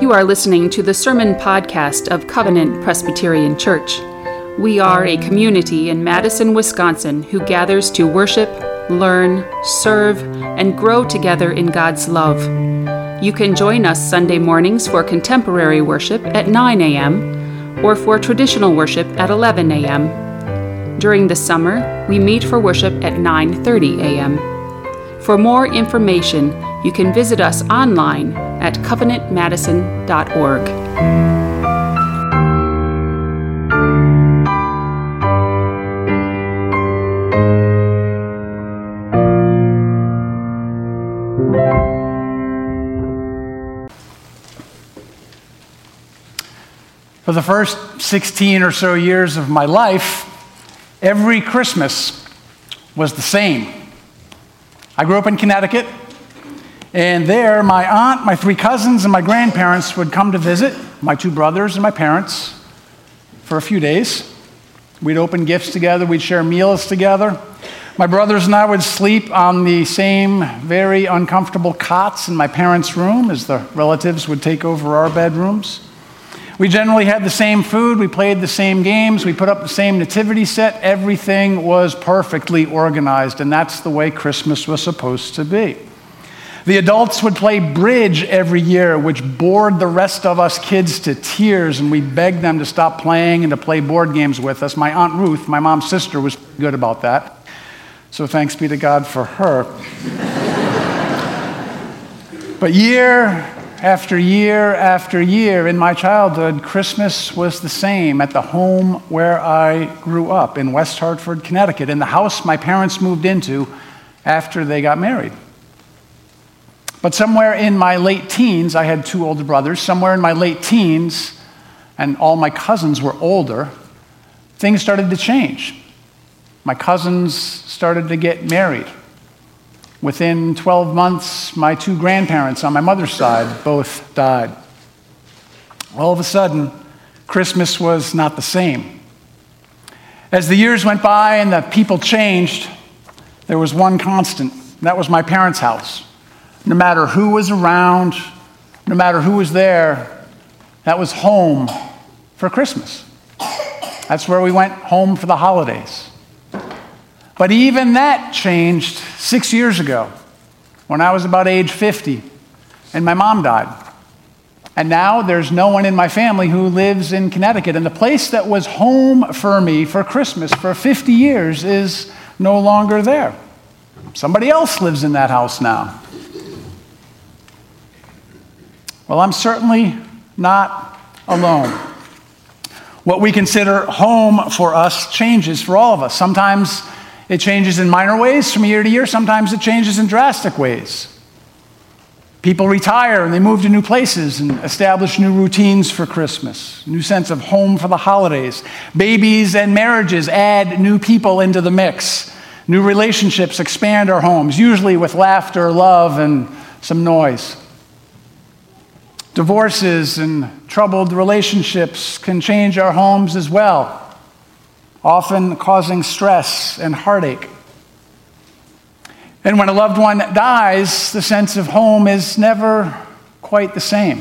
You are listening to the sermon podcast of Covenant Presbyterian Church. We are a community in Madison, Wisconsin who gathers to worship, learn, serve, and grow together in God's love. You can join us Sunday mornings for contemporary worship at 9 a.m. or for traditional worship at 11 a.m. During the summer, we meet for worship at 9:30 a.m. For more information, you can visit us online at covenantmadison.org. For the first 16 or so years of my life, every Christmas was the same. I grew up in Connecticut, and there my aunt, my three cousins, and my grandparents would come to visit, my two brothers and my parents, for a few days. We'd open gifts together, we'd share meals together. My brothers and I would sleep on the same very uncomfortable cots in my parents' room as the relatives would take over our bedrooms. We generally had the same food, we played the same games, we put up the same nativity set. Everything was perfectly organized, and that's the way Christmas was supposed to be. The adults would play bridge every year, which bored the rest of us kids to tears, and we begged them to stop playing and to play board games with us. My Aunt Ruth, my mom's sister, was good about that, so thanks be to God for her. But year after year after year in my childhood, Christmas was the same at the home where I grew up in West Hartford, Connecticut, in the house my parents moved into after they got married. But somewhere in my late teens, I had two older brothers, somewhere in my late teens, and all my cousins were older, things started to change. My cousins started to get married. Within 12 months, my two grandparents on my mother's side both died. All of a sudden, Christmas was not the same. As the years went by and the people changed, there was one constant, and that was my parents' house. No matter who was around, no matter who was there, that was home for Christmas. That's where we went home for the holidays. But even that changed 6 years ago when I was about age 50 and my mom died. And now there's no one in my family who lives in Connecticut. And the place that was home for me for Christmas for 50 years is no longer there. Somebody else lives in that house now. Well, I'm certainly not alone. What we consider home for us changes for all of us. Sometimes it changes in minor ways from year to year. Sometimes it changes in drastic ways. People retire and they move to new places and establish new routines for Christmas, a new sense of home for the holidays. Babies and marriages add new people into the mix. New relationships expand our homes, usually with laughter, love, and some noise. Divorces and troubled relationships can change our homes as well, often causing stress and heartache. And when a loved one dies, the sense of home is never quite the same.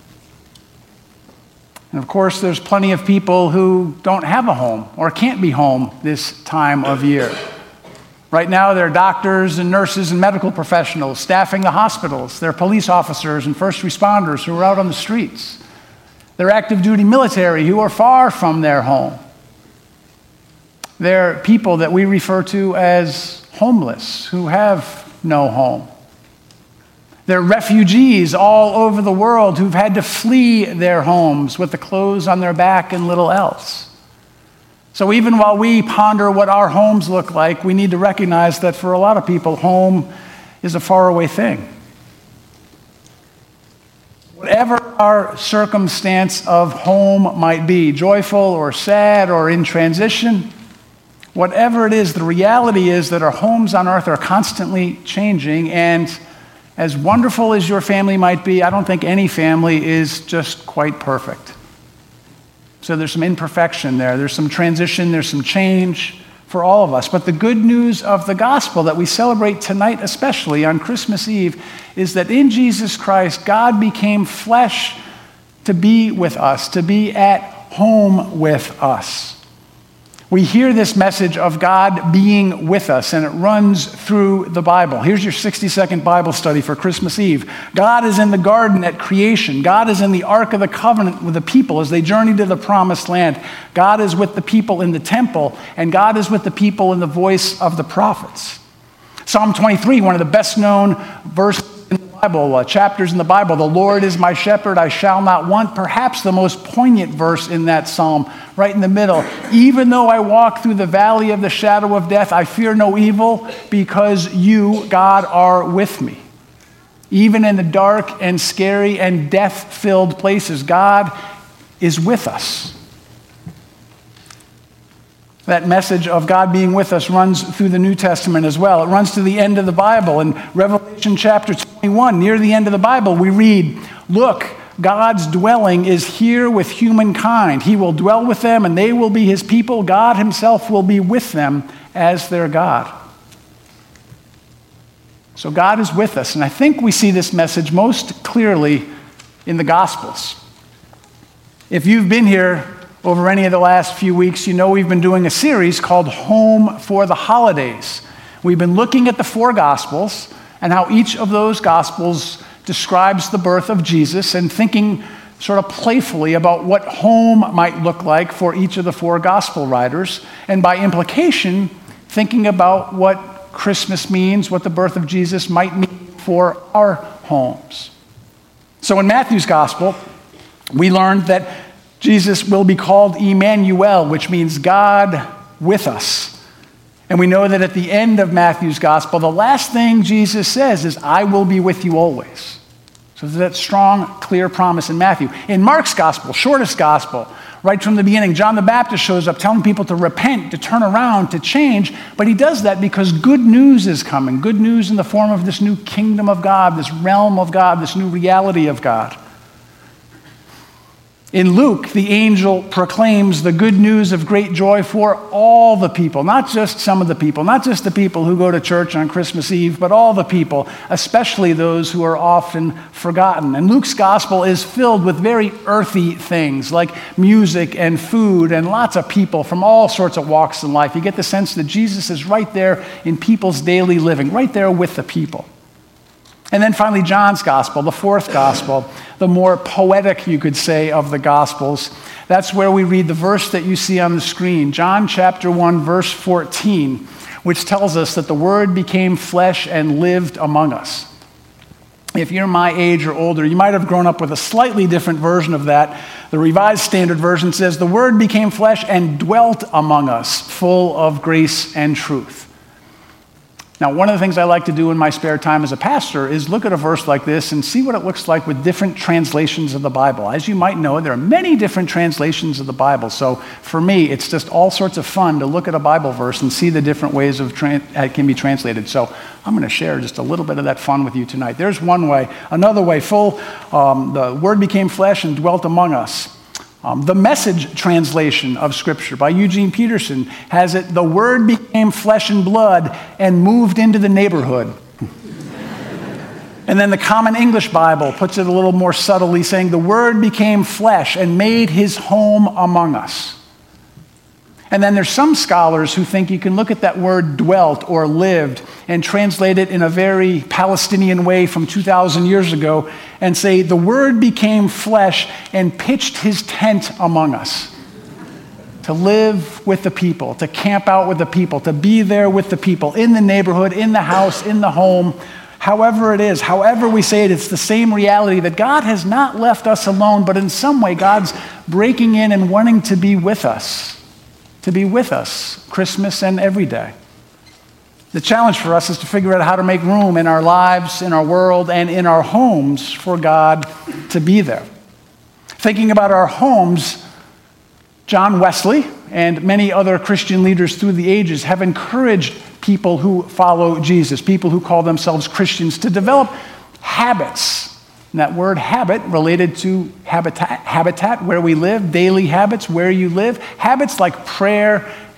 And of course, there's plenty of people who don't have a home or can't be home this time of year. Right now, there are doctors and nurses and medical professionals staffing the hospitals. There are police officers and first responders who are out on the streets. There are active duty military who are far from their home. There are people that we refer to as homeless who have no home. There are refugees all over the world who've had to flee their homes with the clothes on their back and little else. So even while we ponder what our homes look like, we need to recognize that for a lot of people, home is a faraway thing. Whatever our circumstance of home might be, joyful or sad or in transition, whatever it is, the reality is that our homes on earth are constantly changing, and as wonderful as your family might be, I don't think any family is just quite perfect. So there's some imperfection there. There's some transition. There's some change for all of us. But the good news of the gospel that we celebrate tonight, especially on Christmas Eve, is that in Jesus Christ, God became flesh to be with us, to be at home with us. We hear this message of God being with us, and it runs through the Bible. Here's your 60-second Bible study for Christmas Eve. God is in the garden at creation. God is in the Ark of the Covenant with the people as they journey to the Promised Land. God is with the people in the temple, and God is with the people in the voice of the prophets. Psalm 23, one of the best-known verses in the Bible, chapters in the Bible. The Lord is my shepherd, I shall not want. Perhaps the most poignant verse in that psalm, right in the middle. Even though I walk through the valley of the shadow of death, I fear no evil because you, God, are with me. Even in the dark and scary and death-filled places, God is with us. That message of God being with us runs through the New Testament as well. It runs to the end of the Bible. In Revelation chapter 21, near the end of the Bible, we read, "Look, God's dwelling is here with humankind. He will dwell with them, and they will be his people. God himself will be with them as their God." So God is with us, and I think we see this message most clearly in the Gospels. If you've been here over any of the last few weeks, you know we've been doing a series called Home for the Holidays. We've been looking at the four Gospels and how each of those Gospels describes the birth of Jesus, and thinking sort of playfully about what home might look like for each of the four Gospel writers, and by implication, thinking about what Christmas means, what the birth of Jesus might mean for our homes. So in Matthew's Gospel, we learned that Jesus will be called Emmanuel, which means God with us. And we know that at the end of Matthew's Gospel, the last thing Jesus says is, "I will be with you always." So there's that strong, clear promise in Matthew. In Mark's Gospel, shortest Gospel, right from the beginning, John the Baptist shows up telling people to repent, to turn around, to change. But he does that because good news is coming. Good news in the form of this new kingdom of God, this realm of God, this new reality of God. In Luke, the angel proclaims the good news of great joy for all the people, not just some of the people, not just the people who go to church on Christmas Eve, but all the people, especially those who are often forgotten. And Luke's gospel is filled with very earthy things like music and food and lots of people from all sorts of walks in life. You get the sense that Jesus is right there in people's daily living, right there with the people. And then finally, John's gospel, the fourth gospel, the more poetic, you could say, of the gospels. That's where we read the verse that you see on the screen, John chapter 1, verse 14, which tells us that the Word became flesh and lived among us. If you're my age or older, you might have grown up with a slightly different version of that. The Revised Standard Version says, "The Word became flesh and dwelt among us, full of grace and truth." Now, one of the things I like to do in my spare time as a pastor is look at a verse like this and see what it looks like with different translations of the Bible. As you might know, there are many different translations of the Bible. So for me, it's just all sorts of fun to look at a Bible verse and see the different ways it can be translated. So I'm going to share just a little bit of that fun with you tonight. There's one way. Another way, the Word became flesh and dwelt among us. The Message translation of Scripture by Eugene Peterson has it, "The Word became flesh and blood and moved into the neighborhood." And then the Common English Bible puts it a little more subtly, saying, "The Word became flesh and made his home among us." And then there's some scholars who think you can look at that word dwelt or lived and translate it in a very Palestinian way from 2,000 years ago and say, "The Word became flesh and pitched his tent among us." To live with the people, to camp out with the people, to be there with the people, in the neighborhood, in the house, in the home, however it is, however we say it, it's the same reality that God has not left us alone, but in some way God's breaking in and wanting to be with us. To be with us, Christmas and every day. The challenge for us is to figure out how to make room in our lives, in our world, and in our homes for God to be there. Thinking about our homes, John Wesley and many other Christian leaders through the ages have encouraged people who follow Jesus, people who call themselves Christians, to develop habits. And that word habit related to habitat, where we live, daily habits, where you live, habits like prayer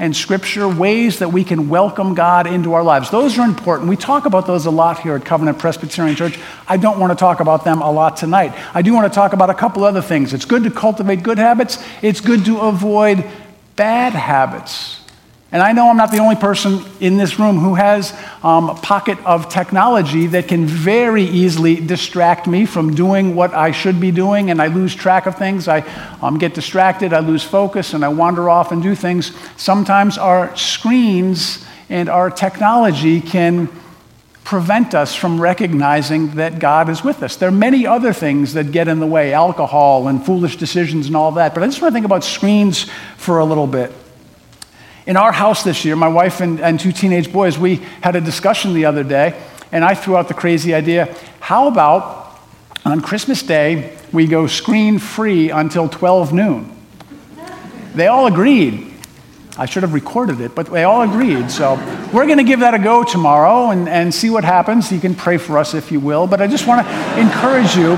and Scripture, ways that we can welcome God into our lives. Those are important. We talk about those a lot here at Covenant Presbyterian Church. I don't want to talk about them a lot tonight. I do want to talk about a couple other things. It's good to cultivate good habits. It's good to avoid bad habits. And I know I'm not the only person in this room who has a pocket of technology that can very easily distract me from doing what I should be doing, and I lose track of things. I get distracted, I lose focus, and I wander off and do things. Sometimes our screens and our technology can prevent us from recognizing that God is with us. There are many other things that get in the way, alcohol and foolish decisions and all that, but I just want to think about screens for a little bit. In our house this year, my wife and two teenage boys, we had a discussion the other day, and I threw out the crazy idea, how about on Christmas Day, we go screen-free until 12 noon? They all agreed. I should have recorded it, but they all agreed. So we're going to give that a go tomorrow and see what happens. You can pray for us if you will, but I just want to encourage you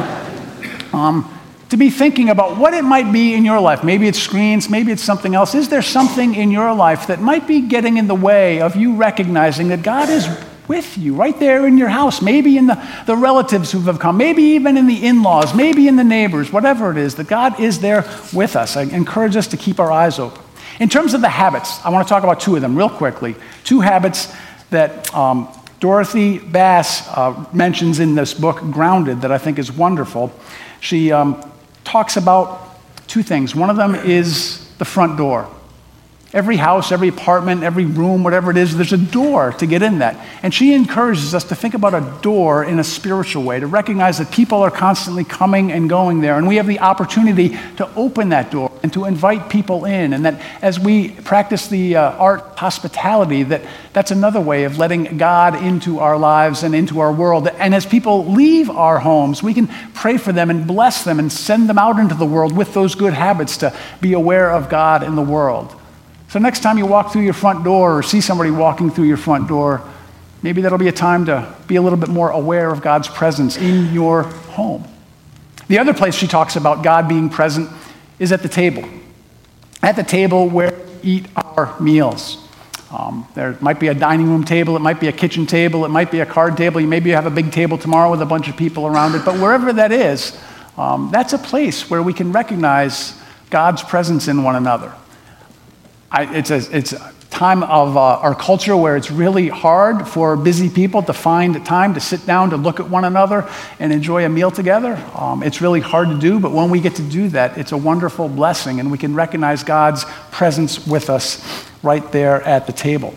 to be thinking about what it might be in your life. Maybe it's screens, maybe it's something else. Is there something in your life that might be getting in the way of you recognizing that God is with you right there in your house, maybe in the relatives who have come, maybe even in the in-laws, maybe in the neighbors, whatever it is, that God is there with us. I encourage us to keep our eyes open. In terms of the habits, I want to talk about two of them real quickly. Two habits that Dorothy Bass mentions in this book, Grounded, that I think is wonderful. She talks about two things. One of them is the front door. Every house, every apartment, every room, whatever it is, there's a door to get in that. And she encourages us to think about a door in a spiritual way, to recognize that people are constantly coming and going there, and we have the opportunity to open that door and to invite people in, and that as we practice the art hospitality, that's another way of letting God into our lives and into our world. And as people leave our homes, we can pray for them and bless them and send them out into the world with those good habits to be aware of God in the world. So next time you walk through your front door or see somebody walking through your front door, maybe that'll be a time to be a little bit more aware of God's presence in your home. The other place she talks about God being present is at the table. At the table where we eat our meals. There might be a dining room table, it might be a kitchen table, it might be a card table, maybe you have a big table tomorrow with a bunch of people around it, but wherever that is, that's a place where we can recognize God's presence in one another. It's a time of our culture where it's really hard for busy people to find time to sit down, to look at one another and enjoy a meal together. It's really hard to do, but when we get to do that, it's a wonderful blessing, and we can recognize God's presence with us right there at the table.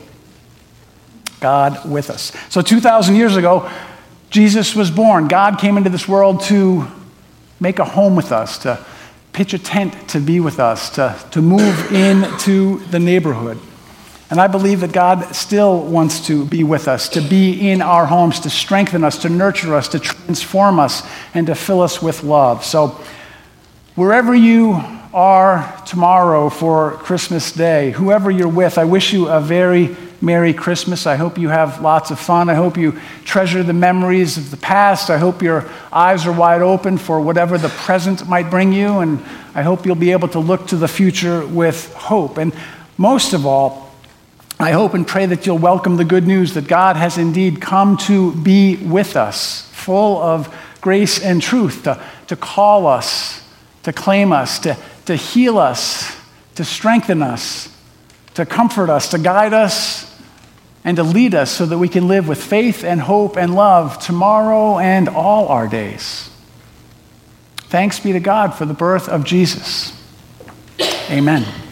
God with us. So 2,000 years ago, Jesus was born. God came into this world to make a home with us, to pitch a tent to be with us, to move into the neighborhood. And I believe that God still wants to be with us, to be in our homes, to strengthen us, to nurture us, to transform us, and to fill us with love. So wherever you are tomorrow for Christmas Day, whoever you're with, I wish you a very Merry Christmas. I hope you have lots of fun. I hope you treasure the memories of the past. I hope your eyes are wide open for whatever the present might bring you. And I hope you'll be able to look to the future with hope. And most of all, I hope and pray that you'll welcome the good news that God has indeed come to be with us, full of grace and truth, to call us, to claim us, to heal us, to strengthen us, to comfort us, to guide us, and to lead us so that we can live with faith and hope and love tomorrow and all our days. Thanks be to God for the birth of Jesus. Amen.